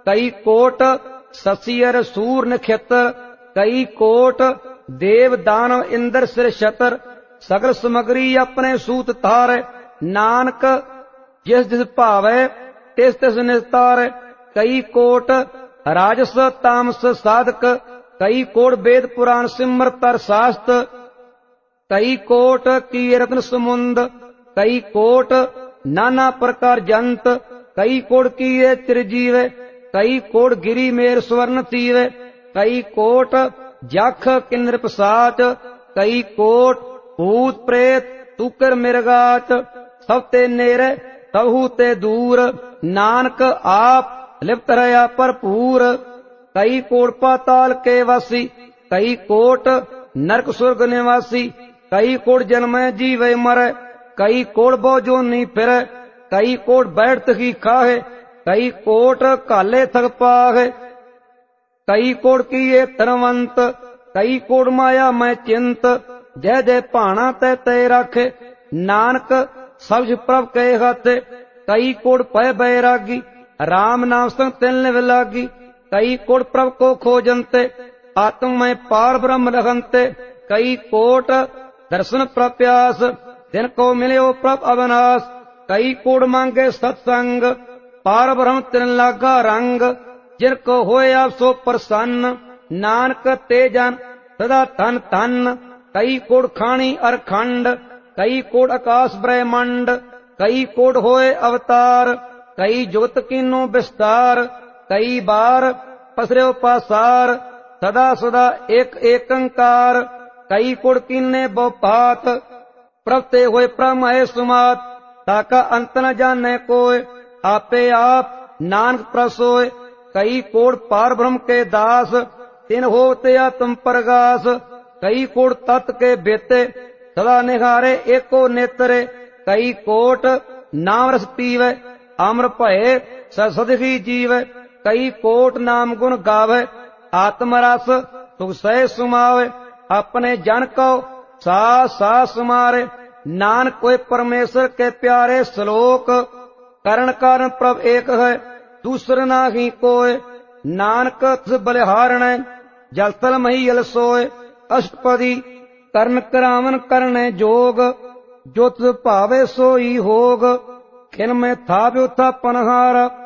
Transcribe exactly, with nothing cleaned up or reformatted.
कई कोट ससियर सूर नक्षत्र, कई कोट देव दानव इंद्र सिर छतर, सगल समगरी अपने सूत तार, नानक जिस जिस भावै तिस तिस निस्तार। कई कोट राजस तामस साधक, कई कोट वेद पुराण सिमरत अर शास्त्र, कई कोट की रत्न समुंद, कई कोट नाना प्रकार जंत, कई कोट की चिरजीव, कई कोट गिरी मेर स्वर्ण तीव, कई कोट जख किन्नर पसाच, कई कोट भूत प्रेत तूकर मिर्गाच। सब ते नेरे तबहू ते दूर, नानक आप लिप्त रहा भरपूर। कई कोट पाताल के वासी, कई कोट नरक सुर्ग निवासी, कई कोट जन्मै जीवे मरै, कई कोट बहु जोनी फिरै, कई कोट बैठ की खाहे, कई कोट काले थक पाहे, कई कोट किए धनवंत, कई कोट माया मैं चिंत, जय जय भाना तै तय राखे, नानक सब प्रभ के हाथे। कई कोट पै बैरागी, राम नाम संग तिल निव लागी, कई कोट प्रभ को खोजनते, आत्म में पार ब्रह्म रहनते, कई कोट दर्शन प्रप्यास, दिन को मिले प्रभ अविनाश, कई कोट मांगे सत्संग, पार ब्रह्म तिन लागा रंग, जिन को होए आप सो प्रसन्न, नानक ते जन सदा धन धन। कई कोट खानी अर खंड, कई कोट आकाश ब्रह्मंड, कई कोट होए अवतार, कई जुगत कीनो विस्तार, कई बार पसरे पासार, सदा सदा एक एकंकार, कई कोट कीने बहुपात, प्रभ ते होए ब्रह्म है सुमात, ताका अंत न जाने कोय, आपे आप नानक प्रसोय। कई कोट पार ब्रह्म के दास, तिन होते आत्म प्रगास, कई कोट तत् के बेते, सदा निहारे एको नेत्रे, कई कोट नाम रस पीवे, अमर भये ससद ही जीवे, कई कोट नाम गुण गावे, आत्म रस सुख सह सुमावे, अपने जन को सा सा सुमारे, नानक कोई परमेश्वर के प्यारे श्लोक, करण कारण प्रभ एक है दूसर नाही कोय, नानक तिस बलिहारण जल तल मही जल सोय, अष्टपदी करण करावन करने जोग, जो तिस भावे सोई होग, खिन में था व्यो था पनहार।